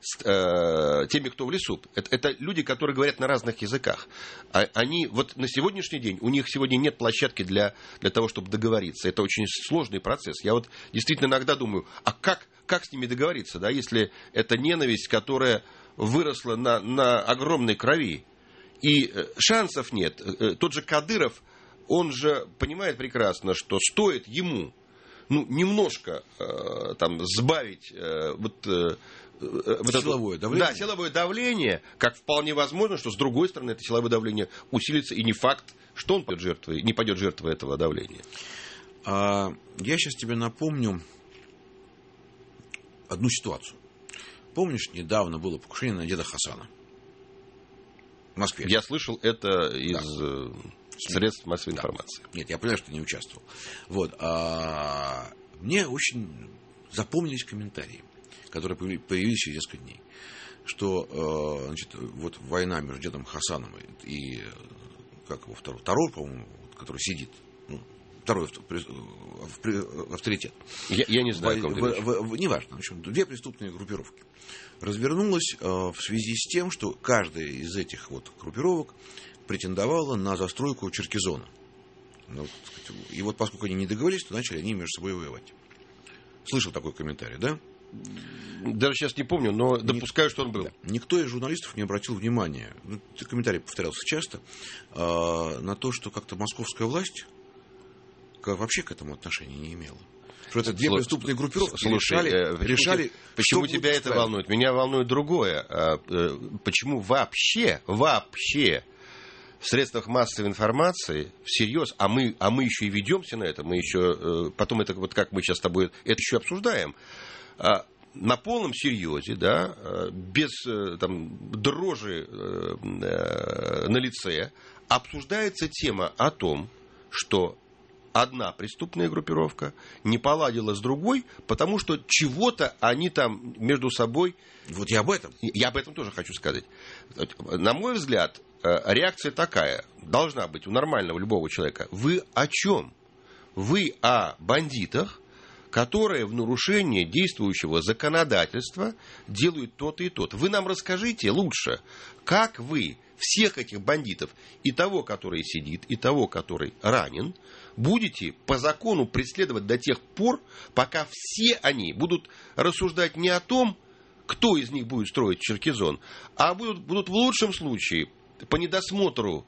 с э, теми, кто в лесу. Это, это люди, которые говорят на разных языках. А, они, вот на сегодняшний день, у них сегодня нет площадки для, для того, чтобы договориться. Это очень сложный процесс. Я вот действительно иногда думаю, а как, как с ними договориться, да, если это ненависть, которая выросла на, на огромной крови, и шансов нет. Тот же Кадыров, он же понимает прекрасно, что стоит ему ну, немножко э, там, сбавить э, вот, э, вот
силовое
это,
давление.
Да, силовое давление, как вполне возможно, что с другой стороны это силовое давление усилится, и не факт, что он пойдет жертвой, не пойдет жертвой этого давления.
А, я сейчас тебе напомню одну ситуацию. Помнишь, недавно было покушение на деда Хасана в Москве?
Я слышал это из да. средств массовой да. информации.
Нет, я понимаю, что ты не участвовал. Вот. А, мне очень запомнились комментарии, которые появились через несколько дней, что значит, вот война между дедом Хасаном и как его второй, второй, по-моему, который сидит, ну, второй авторитет.
Я, я не знаю,
в, в, в, в, неважно, в общем, две преступные группировки развернулась э, в связи с тем, что каждая из этих вот группировок претендовала на застройку Черкизона. Ну, и вот поскольку они не договорились, то начали они между собой воевать. Слышал такой комментарий, да?
Даже сейчас не помню, но допускаю, что он был.
Да. Никто из журналистов не обратил внимания, ну, комментарий повторялся часто, э, на то, что как-то московская власть вообще к этому отношения не имела. Что это две
Слушай,
преступные группировки
слушай,
решали,
э, почему,
решали,
почему тебя это
устраивать.
волнует? Меня волнует другое. А, э, почему вообще, вообще в средствах массовой информации всерьез, а мы, а мы еще и ведемся на это, мы еще, э, потом это вот как мы сейчас с тобой это еще обсуждаем, э, на полном серьезе, да, э, без э, там, дрожи э, э, на лице обсуждается тема о том, что одна преступная группировка не поладила с другой, потому что чего-то они там между собой...
Вот я об этом.
Я об этом тоже хочу сказать. На мой взгляд, реакция такая должна быть у нормального любого человека. Вы о чем? Вы о бандитах, которые в нарушение действующего законодательства делают то-то и то-то. Вы нам расскажите лучше, как вы всех этих бандитов, и того, который сидит, и того, который ранен, будете по закону преследовать до тех пор, пока все они будут рассуждать не о том, кто из них будет строить Черкизон, а будут, будут в лучшем случае по недосмотру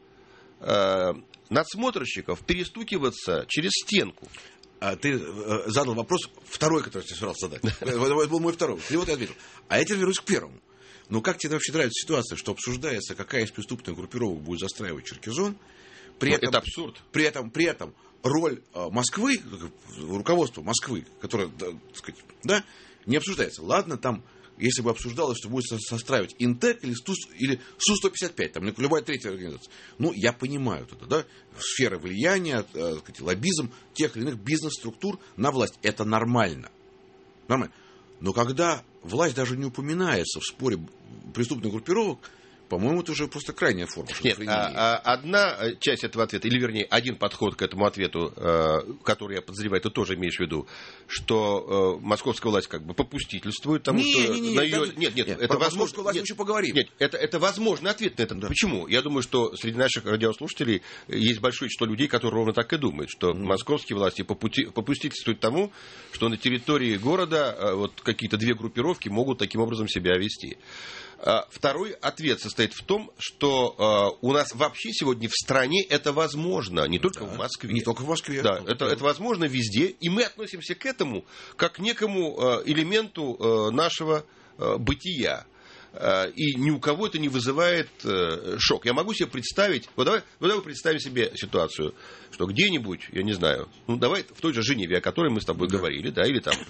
э, надсмотрщиков перестукиваться через стенку.
А ты э, задал вопрос второй, который я собирался задать. Это был мой второй. И вот я ответил. А я теперь вернусь к первому. Ну, как тебе вообще нравится ситуация, что обсуждается, какая из преступных группировок будет застраивать Черкизон? При этом,
это абсурд.
При этом, при этом роль Москвы, руководства Москвы, которое, так сказать, да, не обсуждается. Ладно, там, если бы обсуждалось, что будет состраивать Интек или Су сто пятьдесят пять, там, любая третья организация. Ну, я понимаю это, да, сфера влияния, так сказать, лоббизм тех или иных бизнес-структур на власть. Это нормально. Нормально. Но когда власть даже не упоминается в споре преступных группировок, по-моему, это уже просто крайняя форма.
Нет, а, а одна часть этого ответа, или вернее, один подход к этому ответу, э, который я подозреваю, ты тоже имеешь в виду, что э, московская власть как бы попустительствует тому,
не,
что...
Не, не,
на
не,
ее...
нет,
нет, нет,
нет,
это возможно...
московскую власть
нет,
мы еще поговорим.
Нет, это, это возможный ответ на это. Да. Почему? Я думаю, что среди наших радиослушателей есть большое число людей, которые ровно так и думают, что mm. московские власти попути... попустительствуют тому, что на территории города вот какие-то две группировки могут таким образом себя вести. Второй ответ состоит в том, что у нас вообще сегодня в стране это возможно, не только да, в Москве.
Не только в Москве.
Да, это, это возможно везде, и мы относимся к этому как к некому элементу нашего бытия. И ни у кого это не вызывает шок. Я могу себе представить, вот давай, вот давай представим себе ситуацию, что где-нибудь, я не знаю, ну давай в той же Женеве, о которой мы с тобой да. говорили, да, или там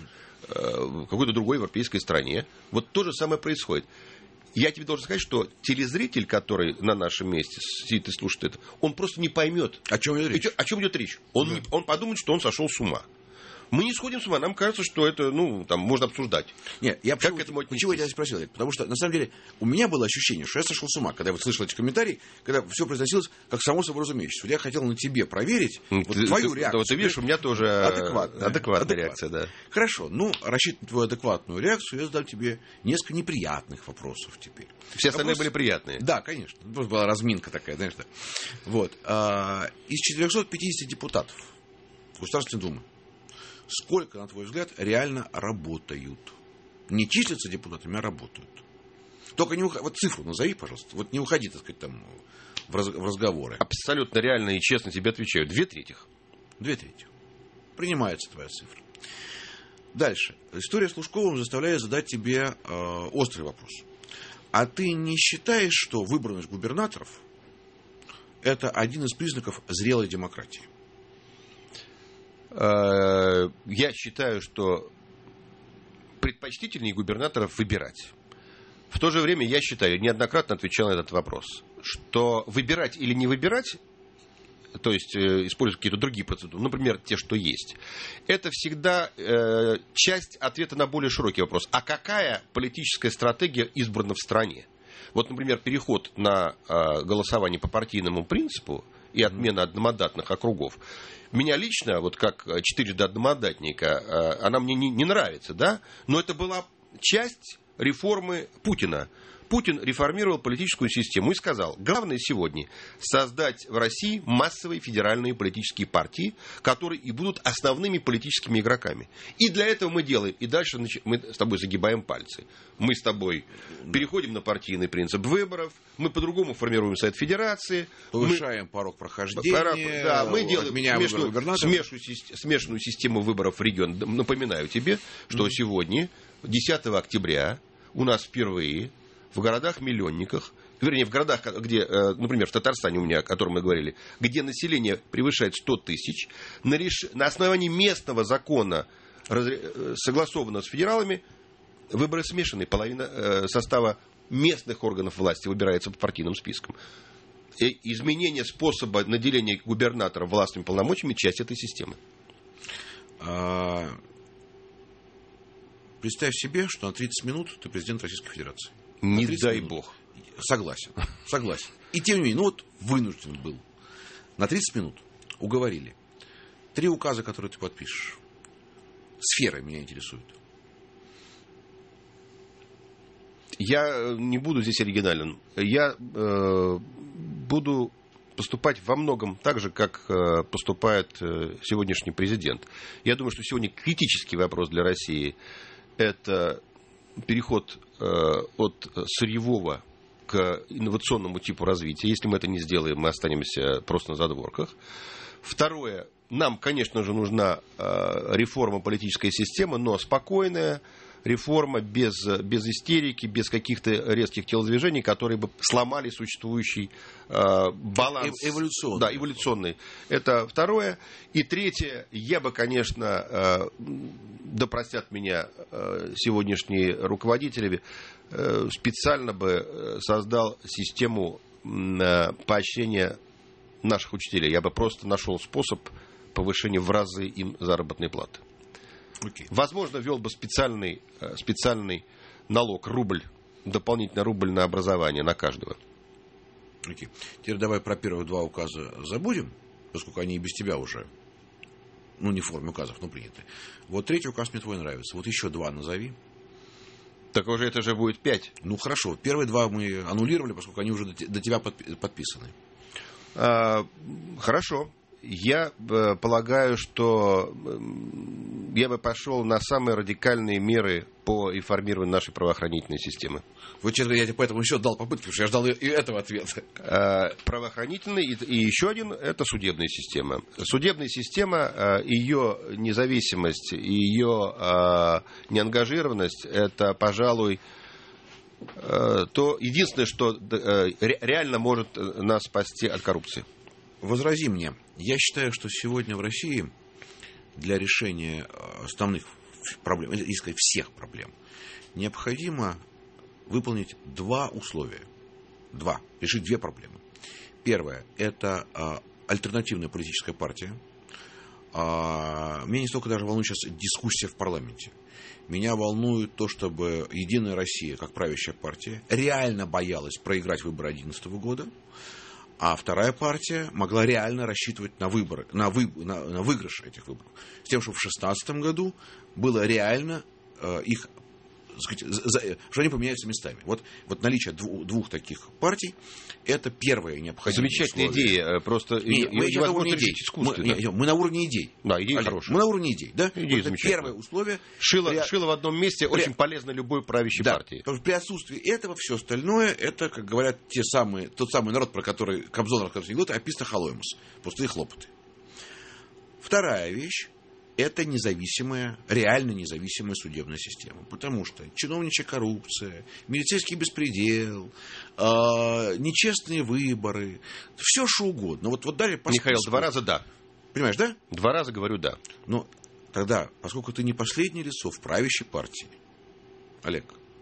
в какой-то другой европейской стране, вот то же самое происходит. Я тебе должен сказать, что телезритель, который на нашем месте сидит и слушает это, он просто не поймет,
о чем идет речь.
О чем идет речь. Он, да. он подумает, что он сошел с ума. Мы не сходим с ума, нам кажется, что это, ну, там, можно обсуждать.
Нет, я почему,
к этому
почему я тебя спросил? Потому что, на самом деле, у меня было ощущение, что я сошел с ума, когда я вот слышал эти комментарии, когда все произносилось как само собой разумеющееся. Вот я хотел на тебе проверить
ты,
вот твою
ты,
реакцию.
Да, вот ты видишь, у меня тоже адекватная, адекватная реакция, да.
Хорошо, ну, рассчитывая на твою адекватную реакцию, я задам тебе несколько неприятных вопросов теперь.
Все остальные
Вопрос...
были приятные.
Да, конечно. Просто была разминка такая, знаешь, да. Вот. А, из четырехсот пятидесяти депутатов Государственной Думы, сколько, на твой взгляд, реально работают? Не числятся депутатами, а работают. Только не уходи, вот цифру назови, пожалуйста. Вот не уходи, так сказать, там в, раз... в разговоры.
Абсолютно реально и честно тебе отвечаю. Две трети.
Две трети. Принимается твоя цифра. Дальше. История с Лужковым заставляет задать тебе э, острый вопрос. А ты не считаешь, что выборность губернаторов – это один из признаков зрелой демократии?
Я считаю, что предпочтительнее губернаторов выбирать. В то же время я считаю, неоднократно отвечал на этот вопрос, что выбирать или не выбирать, то есть э, использовать какие-то другие процедуры, например, те, что есть, это всегда э, часть ответа на более широкий вопрос. А какая политическая стратегия избрана в стране? Вот, например, переход на э, голосование по партийному принципу и отмена одномандатных округов. Меня лично, вот как четырежды одномандатника, э, она мне не, не нравится, да? Но это была часть реформы Путина. Путин реформировал политическую систему и сказал, главное сегодня создать в России массовые федеральные политические партии, которые и будут основными политическими игроками. И для этого мы делаем, и дальше мы с тобой загибаем пальцы. Мы с тобой переходим на партийный принцип выборов, мы по-другому формируем Совет Федерации.
Повышаем
мы...
порог прохождения.
Да, мы делаем смешанную,
смешанную,
смешанную систему выборов в регион. Напоминаю тебе, что mm-hmm. сегодня, десятого октября, у нас впервые в городах-миллионниках, вернее, в городах, где, например, в Татарстане у меня, о котором мы говорили, где население превышает сто тысяч, на, реш... на основании местного закона, согласованного с федералами, выборы смешанные, половина состава местных органов власти выбирается по партийным спискам. И изменение способа наделения губернатора властными полномочиями – часть этой системы.
А... Представь себе, что на тридцать минут ты президент Российской Федерации.
Не дай
минут.
бог.
Согласен, согласен. И тем не менее, ну вот вынужден был. На тридцать минут уговорили. Три указа, которые ты подпишешь. Сфера меня интересует.
Я не буду здесь оригинален. Я э, буду поступать во многом так же, как э, поступает э, сегодняшний президент. Я думаю, что сегодня критический вопрос для России – это переход э, от сырьевого к инновационному типу развития. Если мы это не сделаем, мы останемся просто на задворках. Второе. Нам, конечно же, нужна э, реформа политической системы, но спокойная реформа, без, без истерики, без каких-то резких телодвижений, которые бы сломали существующий э, баланс.
Э- эволюционный.
Да, эволюционный. Это второе. И третье. Я бы, конечно, э, да простят меня э, сегодняшние руководители, э, специально бы создал систему э, поощрения наших учителей. Я бы просто нашел способ повышения в разы им заработной платы. Okay. Возможно, ввел бы специальный, специальный налог, рубль, дополнительный рубль на образование, на каждого.
Okay. Теперь давай про первые два указа забудем, поскольку они и без тебя уже, ну, не в форме указов, но приняты. Вот третий указ мне твой нравится. Вот еще два назови.
Так уже это же будет пять.
Ну, хорошо. Первые два мы аннулировали, поскольку они уже до тебя подписаны.
А, хорошо. Я э, полагаю, что э, я бы пошел на самые радикальные меры по реформированию нашей правоохранительной системы.
Вот, честно говоря, я тебе поэтому еще дал попытки, потому что я ждал и, и этого ответа.
Э, правоохранительный и, и еще один – это судебная система. Судебная система, э, ее независимость, ее э, неангажированность – это, пожалуй, э, то единственное, что э, реально может нас спасти от коррупции.
Возрази мне. Я считаю, что сегодня в России для решения основных проблем, или сказать, всех проблем, необходимо выполнить два условия. Два. Решить две проблемы. Первое – это а, альтернативная политическая партия, А, меня не столько даже волнует сейчас дискуссия в парламенте. Меня волнует то, чтобы «Единая Россия», как правящая партия, реально боялась проиграть выборы две тысячи одиннадцатого года, а вторая партия могла реально рассчитывать на выборы, на, вы, на, на выигрыш этих выборов. С тем, что в две тысячи шестнадцатом году было реально э, их, сказать, за, что они поменяются местами. Вот, вот наличие двух, двух таких партий – это первое необходимое.
Замечательная условие. Идея, просто
не, мы, невозможно решить искусственно. Мы, не, мы на уровне идей.
Да, идея
Олег,
хорошая.
Мы на уровне идей, да?
Идея
это первое условие.
Шило, при... шило в одном месте при... очень полезно любой правящей
да,
партии.
Потому что при отсутствии этого все остальное, это, как говорят те самые, тот самый народ, про который Кобзон рассказывает, описано Халоймус. Пустые хлопоты. Вторая вещь. Это независимая, реально независимая судебная система. Потому что чиновничья коррупция, милицейский беспредел, э, нечестные выборы, все что угодно. Вот, вот далее,
Михаил, два раза да.
Понимаешь, да?
Два раза говорю да.
Ну, тогда, поскольку ты не последнее лицо в правящей партии, Олег.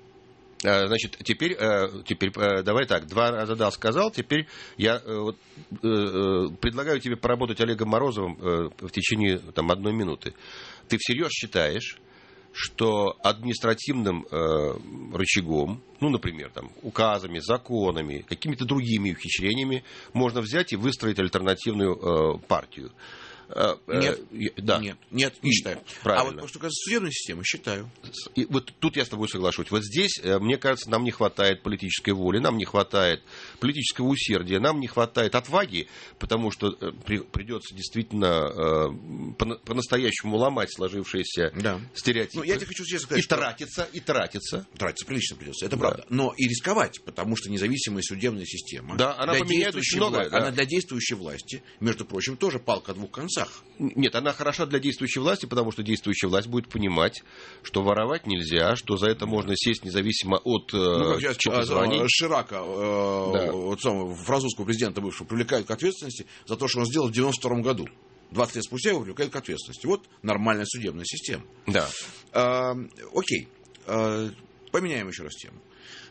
Значит, теперь, теперь давай так, два раза да сказал, теперь я вот, предлагаю тебе поработать Олегом Морозовым в течение там, одной минуты. Ты всерьез считаешь, что административным рычагом, ну, например, там, указами, законами, какими-то другими ухищрениями можно взять и выстроить альтернативную партию?
Нет,
да.
нет, нет, не считаю.
Правильно.
А вот что касается судебной системы, считаю.
И вот тут я с тобой соглашусь. Вот здесь, мне кажется, нам не хватает политической воли, нам не хватает политического усердия, нам не хватает отваги, потому что при, придется действительно э, по-настоящему ломать сложившиеся да. стереотипы.
Ну, я тебе хочу честно сказать,
и что... тратиться, и тратиться.
Тратиться прилично придется, это
да.
правда. Но и рисковать, потому что независимая судебная система,
да, она поменяет очень многое.
Вла... Да. Она для действующей власти, между прочим, тоже палка о двух концах.
Нет, она хороша для действующей власти, потому что действующая власть будет понимать, что воровать нельзя, что за это можно сесть независимо от
ну, как сейчас, званий. Ширака, э, да. вот самого французского президента бывшего, привлекают к ответственности за то, что он сделал в девяносто втором году. двадцать лет спустя его привлекают к ответственности. Вот нормальная судебная система.
Да.
Э, окей. Э, поменяем еще раз тему.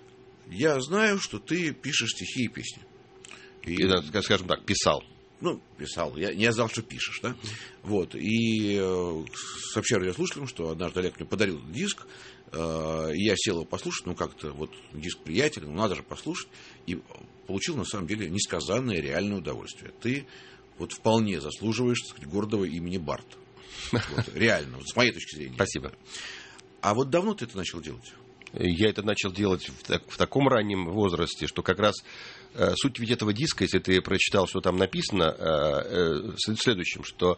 Я знаю, что ты пишешь стихи и песни.
И, и скажем так, писал.
Ну, писал. Я не знал, что пишешь, да? Вот. И э, сообщаю радиослушателям, что однажды Олег мне подарил диск. Э, и я сел его послушать. Ну, как-то вот диск приятеля, ну, надо же послушать. И получил, на самом деле, несказанное реальное удовольствие. Ты вот вполне заслуживаешь, так сказать, гордого имени Барт. Вот, реально, вот, с моей точки зрения.
Спасибо.
А вот давно ты это начал делать?
Я это начал делать в, так, в таком раннем возрасте, что как раз э, суть ведь этого диска, если ты прочитал, что там написано, э, э, в следующем, что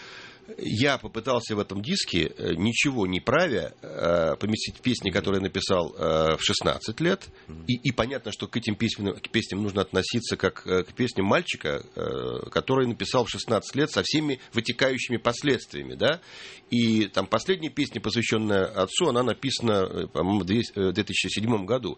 я попытался в этом диске, э, ничего не правя, э, поместить песни, которые я написал э, в шестнадцать лет, mm-hmm. и, и понятно, что к этим песням, к песням нужно относиться как э, к песням мальчика, э, который написал в шестнадцать лет со всеми вытекающими последствиями, да, и там последняя песня, посвященная отцу, она написана, по-моему, в две тысячи седьмом году.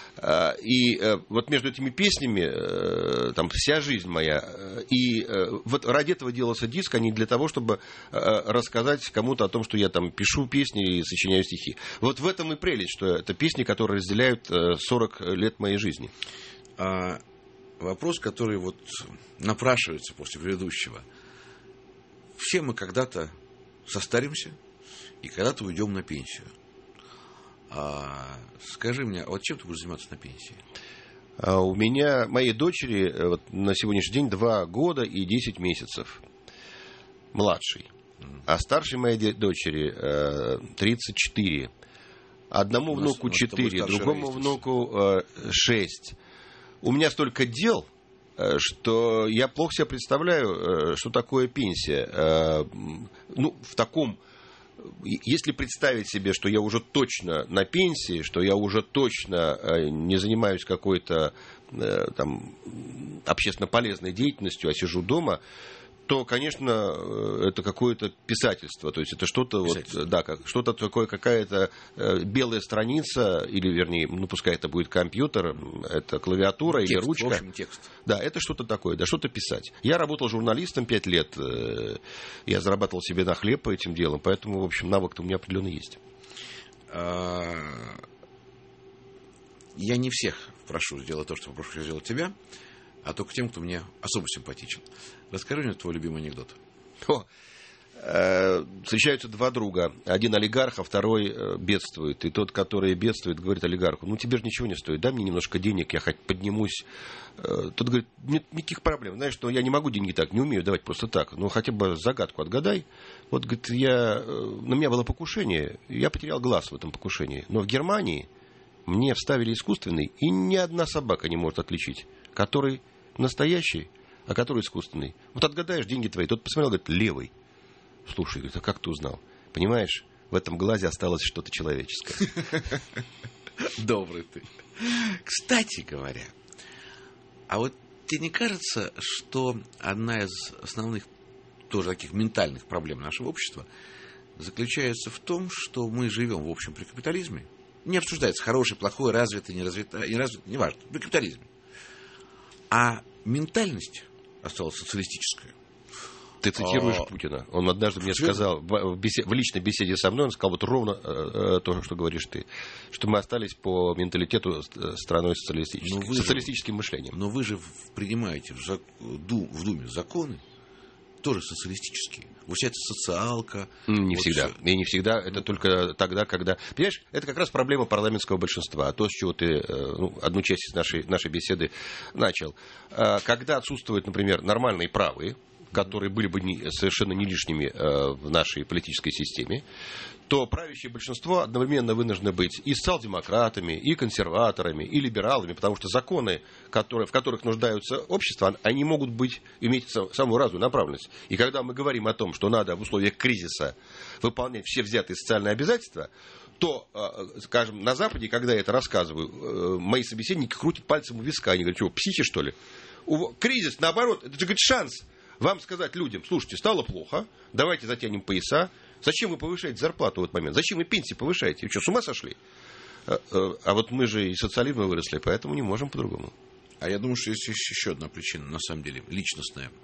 И вот между этими песнями там вся жизнь моя. И вот ради этого делался диск, а не для того, чтобы рассказать кому-то о том, что я там пишу песни и сочиняю стихи. Вот в этом и прелесть, что это песни, которые разделяют сорок лет моей жизни.
А вопрос, который вот напрашивается после предыдущего. Все мы когда-то состаримся и когда-то уйдем на пенсию. А, скажи мне, вот чем ты будешь заниматься на пенсии?
А у меня, моей дочери вот, на сегодняшний день два года и десять месяцев. Младший. Mm. А старшей моей дочери тридцать четыре. Одному нас, внуку четыре, другому внуку шесть. У меня столько дел, что я плохо себе представляю, что такое пенсия. Ну, в таком... Если представить себе, что я уже точно на пенсии, что я уже точно не занимаюсь какой-то там общественно полезной деятельностью, а сижу дома, то, конечно, это какое-то писательство. То есть это что-то, вот, да, как, что-то такое, какая-то белая страница, или, вернее, ну, пускай это будет компьютер, это клавиатура текст, или ручка.
В общем, текст.
Да, это что-то такое, да, что-то писать. Я работал журналистом пять лет, я зарабатывал себе на хлеб по этим делам, поэтому, в общем, навык-то у меня определенно есть.
Я не всех прошу сделать то, что попрошу сделать тебя, а только тем, кто мне особо симпатичен. Расскажи мне твой любимый анекдот.
О, Встречаются два друга. Один олигарх, а второй бедствует. И тот, который бедствует, говорит олигарху: ну тебе же ничего не стоит, дай мне немножко денег, я хоть поднимусь. Тот говорит: нет никаких проблем. Знаешь, что я не могу деньги так, не умею давать просто так. Ну хотя бы загадку отгадай. Вот, говорит, я... на меня было покушение, я потерял глаз в этом покушении. Но в Германии мне вставили искусственный, и ни одна собака не может отличить, который настоящий, а который искусственный. Вот отгадаешь, деньги твои. Тот посмотрел, говорит: левый. Слушай, говорит, а как ты узнал? Понимаешь, в этом глазе осталось что-то человеческое.
Добрый ты. Кстати говоря, а вот тебе не кажется, что одна из основных тоже таких ментальных проблем нашего общества заключается в том, что мы живем в общем при капитализме? Не обсуждается хороший, плохой, развитый, неразвитый, неразвитый, неважно, при капитализме. А ментальность осталась социалистическая.
Ты цитируешь
а...
Путина. Он однажды мне сказал, в, бесед... в личной беседе со мной, он сказал вот ровно э, то, что говоришь ты, что мы остались по менталитету страной социалистической, социалистическим
же,
мышлением.
Но вы же принимаете в, зак... в Думе законы, тоже социалистические. Вот вся эта социалка.
Не
вот
всегда.
все.
И не всегда. Это ну, только тогда, когда... Понимаешь, это как раз проблема парламентского большинства. А то, с чего ты ну, одну часть из нашей, нашей беседы начал. Когда отсутствуют, например, нормальные правые, которые были бы не, совершенно не лишними э, в нашей политической системе, то правящее большинство одновременно вынуждено быть и социал-демократами, и консерваторами, и либералами, потому что законы, которые, в которых нуждаются общества, они могут быть, иметь самую разную направленность. И когда мы говорим о том, что надо в условиях кризиса выполнять все взятые социальные обязательства, то, скажем, на Западе, когда я это рассказываю, мои собеседники крутят пальцем у виска. Они говорят: что, психи, что ли? Кризис, наоборот, это же, говорит, шанс вам сказать людям: слушайте, стало плохо, давайте затянем пояса. Зачем вы повышаете зарплату в этот момент? Зачем вы пенсии повышаете? Вы что, с ума сошли? А, а вот мы же из социализма выросли, поэтому не можем по-другому.
А я думаю, что есть еще одна причина, на самом деле, личностная.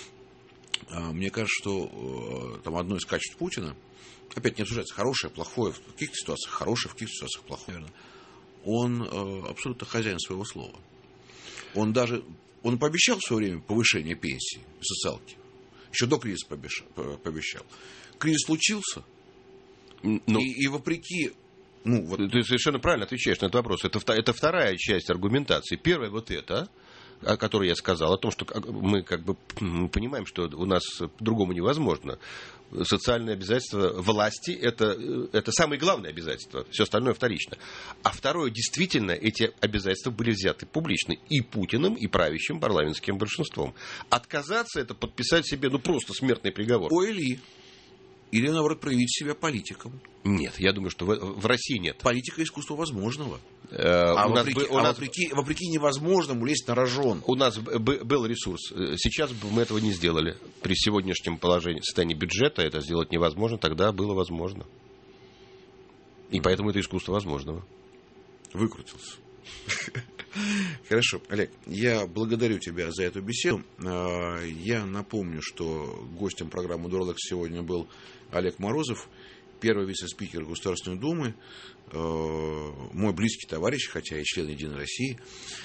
Мне кажется, что там одно из качеств Путина, опять не обсуждается хорошее, плохое, в каких-то ситуациях хорошее, в каких-то ситуациях плохое. Он абсолютно хозяин своего слова. Он даже... Он пообещал в свое время повышение пенсии и социалки. Еще до кризиса пообещал. Кризис случился. Ну, и, и вопреки...
Ну, вот... Ты совершенно правильно отвечаешь на этот вопрос. Это, это вторая часть аргументации. Первая вот эта, о которой я сказал, о том, что мы как бы мы понимаем, что у нас по-другому невозможно. Социальные обязательства власти это, это самое главное обязательство, все остальное вторично. А второе, действительно, эти обязательства были взяты публично и Путиным, и правящим парламентским большинством. Отказаться — это подписать себе ну просто смертный приговор.
Ой, или, или наоборот, проявить себя политиком.
Нет, я думаю, что в, в России нет.
Политика — искусство возможного.
Uh,
а
у
вопреки,
нас, у
а
нас...
вопреки, вопреки невозможному лезть на рожон.
У нас был ресурс. Сейчас бы мы этого не сделали. При сегодняшнем положении, состоянии бюджета это сделать невозможно. Тогда было возможно. И поэтому это искусство возможного.
Выкрутился. Хорошо, Олег, я благодарю тебя за эту беседу. Я напомню, что гостем программы «Дуралек» сегодня был Олег Морозов, первый вице-спикер Государственной Думы, мой близкий товарищ, хотя и член «Единой России».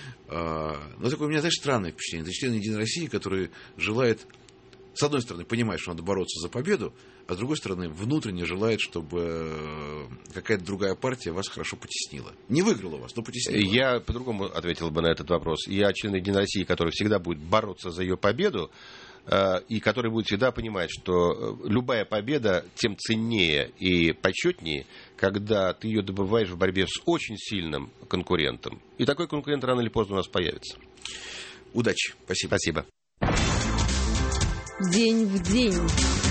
Но такое у меня, знаешь, странное впечатление. Это член «Единой России», который желает, с одной стороны, понимает, что надо бороться за победу, а с другой стороны, внутренне желает, чтобы какая-то другая партия вас хорошо потеснила. Не выиграла вас, но потеснила.
Я по-другому ответил бы на этот вопрос. Я член «Единой России», который всегда будет бороться за ее победу, и который будет всегда понимать, что любая победа тем ценнее и почетнее, когда ты ее добываешь в борьбе с очень сильным конкурентом. И такой конкурент рано или поздно у нас появится.
Удачи. Спасибо.
Спасибо.
День в день.